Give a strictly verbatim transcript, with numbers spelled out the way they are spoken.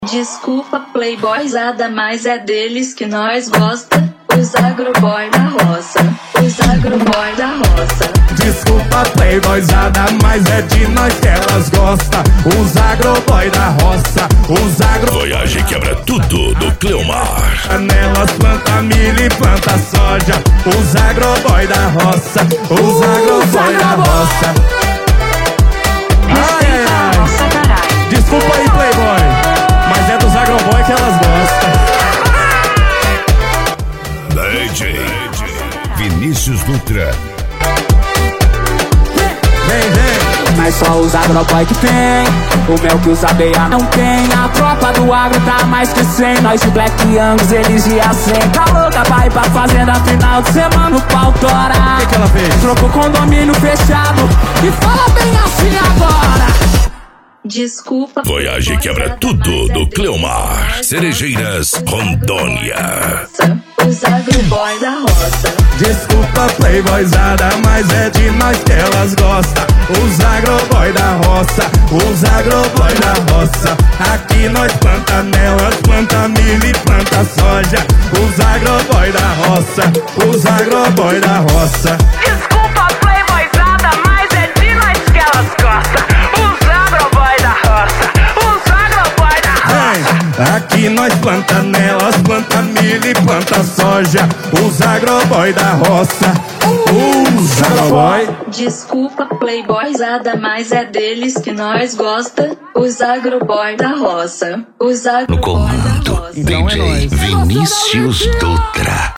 Desculpa, playboyzada, mas é deles que nós gosta. Os agroboy da roça, os agroboy da roça. Desculpa, playboyzada, mas é de nós que elas gostam. Os agroboy da roça, os agro... Voyage quebra tudo do Cleomar. Nelas planta milho e planta soja. Os agroboy da roça, os agroboy da roça. Ai, ai, ai. Desculpa aí, playboy, mas é dos agroboy que elas gostam. D J Vinícius Dutra. Vem, vem. Mas só os agroboy que tem o mel que os abelha não tem. A tropa do agro tá mais que cem. Nós de Black Angus, eles de A cem. Tá louca, vai pra fazenda final de semana o pau tora. O que que ela fez? Trocou condomínio fechado e fala bem assim agora. Desculpa, Voyage quebra tudo do Cleomar. Cerejeiras, Rondônia. os agroboy da roça. Desculpa, playboyzada, mas é de nós que elas gostam. Os agroboy da roça, os agroboy da roça. Aqui nós planta nelas, planta milho e planta soja. Os agroboy da roça, os agroboy da roça. Desculpa, playboyzada, mas é de nós que elas gostam. Os agroboy da roça, os agroboy da roça. Hey, aqui nós planta nelas, planta milho e planta soja. Os agroboy da roça, os agroboy. Desculpa, playboyzada, mas é deles que nós gosta. Os agroboy da roça, os No agroboy da comando, roça. D J Vinícius Dutra.